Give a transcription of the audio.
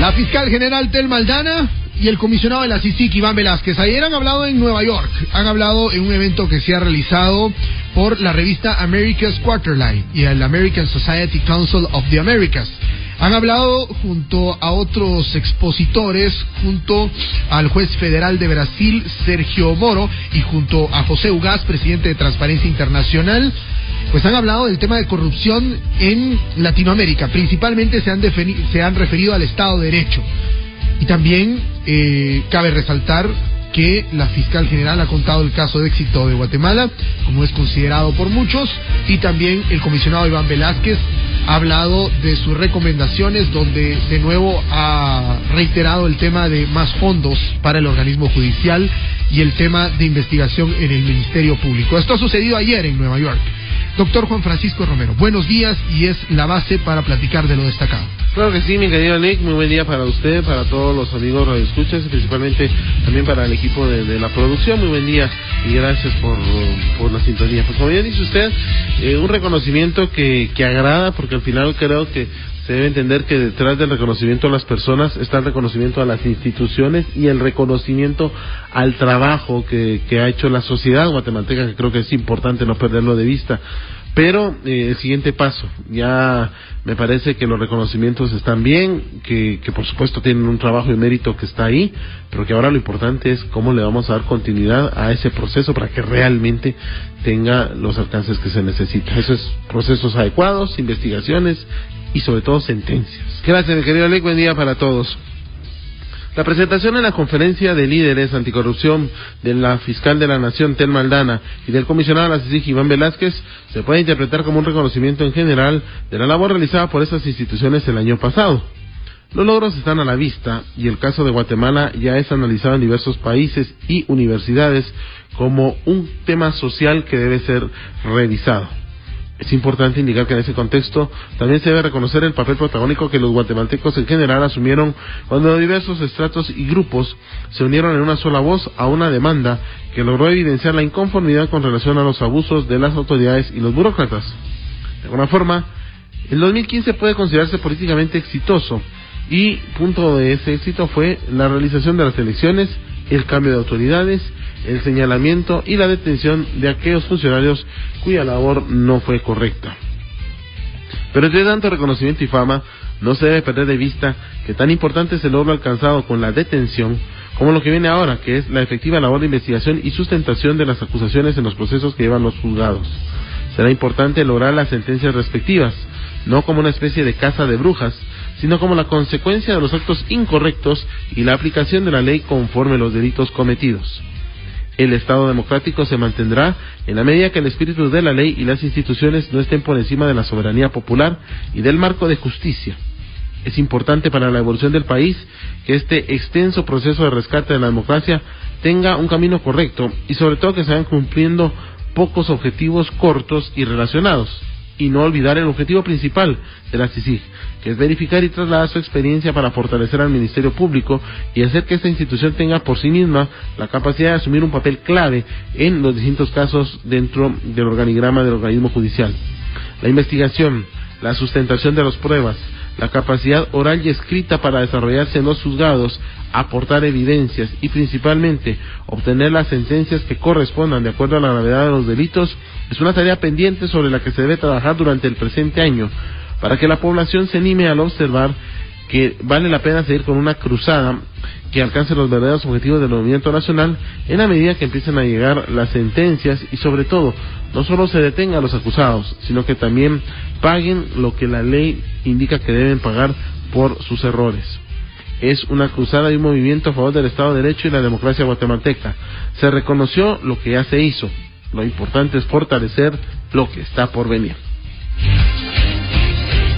La fiscal general Thelma Aldana y el comisionado de la CICIG, Iván Velázquez, ayer han hablado en Nueva York, han hablado en un evento que se ha realizado por la revista America's Quarterly y el American Society Council of the Americas. Han hablado junto a otros expositores, junto al juez federal de Brasil, Sergio Moro, y junto a José Ugaz, presidente de Transparencia Internacional. Pues han hablado del tema de corrupción en Latinoamérica. Principalmente se han referido al Estado de Derecho. Y también cabe resaltar que la fiscal general ha contado el caso de éxito de Guatemala, como es considerado por muchos, y también el comisionado Iván Velázquez ha hablado de sus recomendaciones, donde de nuevo ha reiterado el tema de más fondos para el organismo judicial y el tema de investigación en el Ministerio Público. Esto ha sucedido ayer en Nueva York. Doctor Juan Francisco Romero, buenos días, y es la base para platicar de lo destacado. Claro que sí, mi querido Nick, muy buen día para usted, para todos los amigos radioescuchas y principalmente también para el equipo de la producción. Muy buen día y gracias por la sintonía. Pues como ya dice usted, un reconocimiento que agrada, porque al final creo que se debe entender que detrás del reconocimiento a las personas está el reconocimiento a las instituciones y el reconocimiento al trabajo que ha hecho la sociedad guatemalteca, que creo que es importante no perderlo de vista. Pero el siguiente paso, ya me parece que los reconocimientos están bien, que por supuesto tienen un trabajo y mérito que está ahí, pero que ahora lo importante es cómo le vamos a dar continuidad a ese proceso para que realmente tenga los alcances que se necesitan. Esos procesos adecuados, investigaciones y sobre todo sentencias. Gracias, mi querido Alec, buen día para todos. La presentación en la conferencia de líderes anticorrupción de la fiscal de la Nación, Thelma Aldana, y del comisionado de la CICIG, Iván Velázquez, se puede interpretar como un reconocimiento en general de la labor realizada por esas instituciones el año pasado. Los logros están a la vista y el caso de Guatemala ya es analizado en diversos países y universidades como un tema social que debe ser revisado. Es importante indicar que en ese contexto también se debe reconocer el papel protagónico que los guatemaltecos en general asumieron cuando diversos estratos y grupos se unieron en una sola voz a una demanda que logró evidenciar la inconformidad con relación a los abusos de las autoridades y los burócratas. De alguna forma, el 2015 puede considerarse políticamente exitoso y punto de ese éxito fue la realización de las elecciones, el cambio de autoridades, el señalamiento y la detención de aquellos funcionarios cuya labor no fue correcta. Pero entre tanto reconocimiento y fama, no se debe perder de vista que tan importante es el logro alcanzado con la detención como lo que viene ahora, que es la efectiva labor de investigación y sustentación de las acusaciones en los procesos que llevan los juzgados. Será importante lograr las sentencias respectivas, no como una especie de caza de brujas, sino como la consecuencia de los actos incorrectos y la aplicación de la ley conforme los delitos cometidos. El Estado democrático se mantendrá en la medida que el espíritu de la ley y las instituciones no estén por encima de la soberanía popular y del marco de justicia. Es importante para la evolución del país que este extenso proceso de rescate de la democracia tenga un camino correcto y sobre todo que se vayan cumpliendo pocos objetivos cortos y relacionados, y no olvidar el objetivo principal de la CICIG, que es verificar y trasladar su experiencia para fortalecer al Ministerio Público y hacer que esta institución tenga por sí misma la capacidad de asumir un papel clave en los distintos casos dentro del organigrama del organismo judicial. La investigación, la sustentación de las pruebas, la capacidad oral y escrita para desarrollarse en los juzgados, aportar evidencias y principalmente obtener las sentencias que correspondan de acuerdo a la gravedad de los delitos es una tarea pendiente sobre la que se debe trabajar durante el presente año para que la población se anime al observar que vale la pena seguir con una cruzada que alcance los verdaderos objetivos del movimiento nacional en la medida que empiecen a llegar las sentencias y sobre todo no solo se detenga a los acusados, sino que también paguen lo que la ley indica que deben pagar por sus errores. Es una cruzada y un movimiento a favor del Estado de Derecho y la democracia guatemalteca. Se reconoció lo que ya se hizo. Lo importante es fortalecer lo que está por venir.